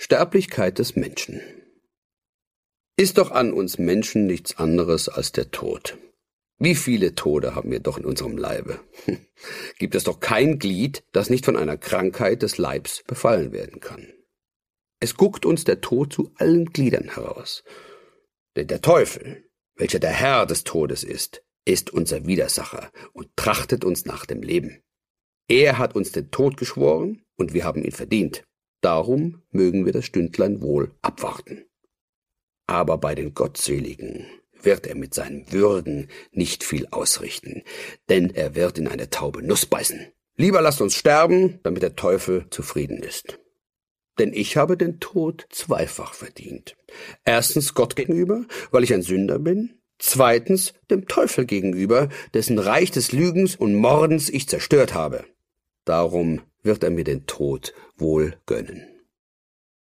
Sterblichkeit des Menschen. Ist doch an uns Menschen nichts anderes als der Tod. Wie viele Tode haben wir doch in unserem Leibe? Gibt es doch kein Glied, das nicht von einer Krankheit des Leibs befallen werden kann. Es guckt uns der Tod zu allen Gliedern heraus. Denn der Teufel, welcher der Herr des Todes ist unser Widersacher und trachtet uns nach dem Leben. Er hat uns den Tod geschworen und wir haben ihn verdient. Darum mögen wir das Stündlein wohl abwarten. Aber bei den Gottseligen wird er mit seinem Würgen nicht viel ausrichten, denn er wird in eine taube Nuss beißen. Lieber lasst uns sterben, damit der Teufel zufrieden ist. Denn ich habe den Tod zweifach verdient. Erstens Gott gegenüber, weil ich ein Sünder bin. Zweitens dem Teufel gegenüber, dessen Reich des Lügens und Mordens ich zerstört habe. Darum wird er mir den Tod wohl gönnen.